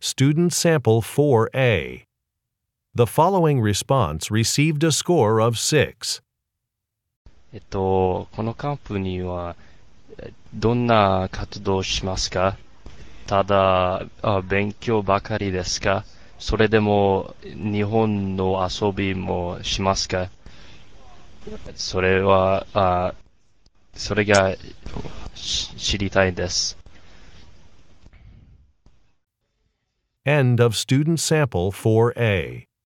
Student Sample 4A. The following response received a score of 6. このカンプニーはどんな活動をしますか？ただ勉強ばかりですか？それでも日本の遊びもしますか？それが知りたいです。 End of Student Sample 4A.